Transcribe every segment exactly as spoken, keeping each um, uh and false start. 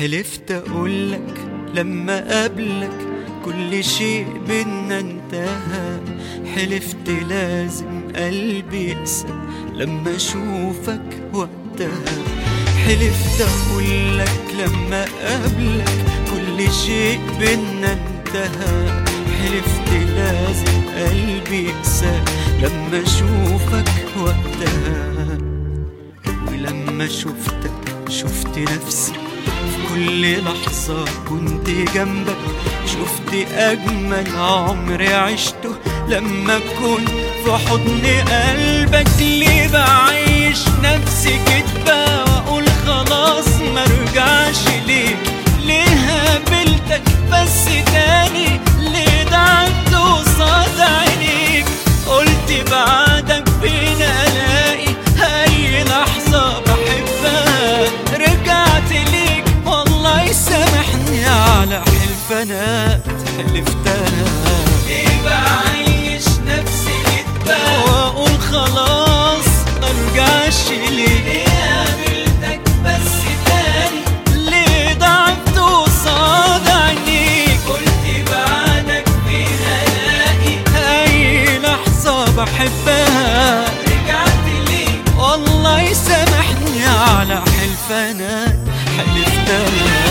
حلفت اقولك لما قابلك كل شيء بينا انتهى، حلفت لازم قلبي يقسى لما اشوفك وقتها، حلفت اقولك لما قابلك كل شيء بينا انتهى، حلفت لازم قلبي يقسى لما اشوفك وقتها. ولما شفتك شفت نفسي في كل لحظة كنت جنبك، شفت أجمل عمر عشته لما كنت في حضن قلبك. ليه بعيش نفسي كدبة وأقول خلاص مرجعش ليك؟ ليه قابلتك بس تاني؟ ليه دعمت قصاد عينيك؟ قلت بعدك فين ألاقي أي لحظة بحبها؟ رجعت ليك والله يسامحني على حلفانات حلفتها. ليه بعيش نفسي كدبة وأقول خلاص مرجعش ليك؟ ليه قابلتك بس تاني؟ ليه ضعفت قصاد عينيك؟ قلت بعدك فين ألاقي أي لحظة بحبها؟ رجعت ليك والله يسامحني على حلفانات حلفتها.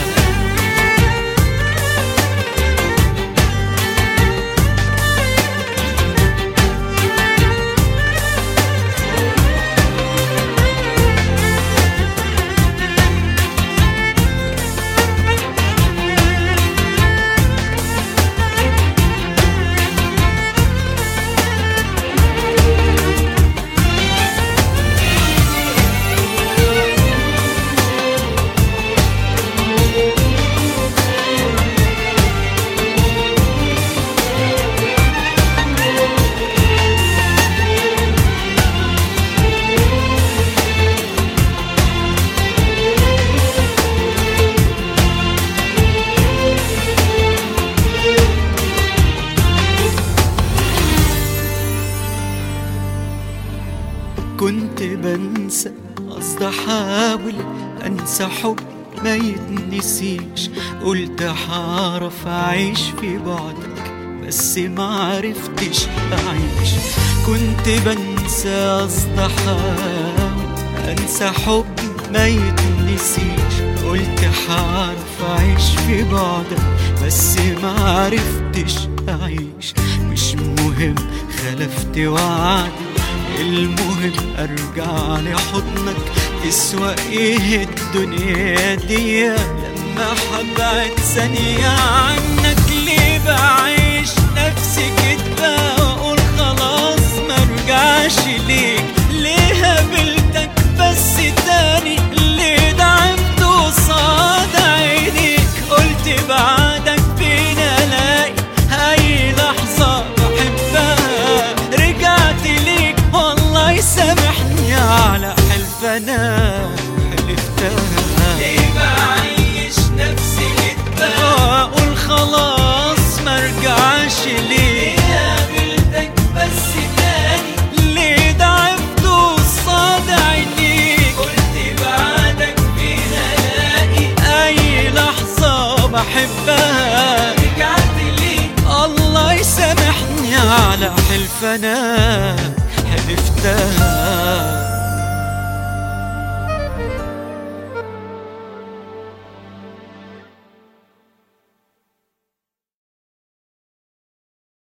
كنت بنسى قصد احاول انسى حب ما يتنسيش، قلت هعرف اعيش في بعدك بس ما عرفتش اعيش. كنت بنسى قصد احاول انسى حب ما يتنسيش، قلت هعرف اعيش في بعدك بس ما عرفتش اعيش. مش مهم خلفت وعدي، المهم ارجع لحضنك. تسوى ايه الدنيا دي لما هبعد ثانية عنك؟ ليه بعيش نفسي كدبة واقول خلاص مرجعش ليك؟ ليه قابلتك بس تاني؟ ليه دعمت قصاد عينيك؟ قلت بعدك فين الاقي اي لحظة بحبها؟ رجعت ليك والله يسامحني على حلفانات حلفتها. ليه بعيش نفسي كدبة واقول خلاص مرجعش ليك؟ ليه قابلتك بس تاني؟ ليه دعمت قصاد عينيك؟ قلت بعدك فين الاقي اي لحظة بحبها؟ رجعت ليك الله يسامحني على حلفانات حلفتها.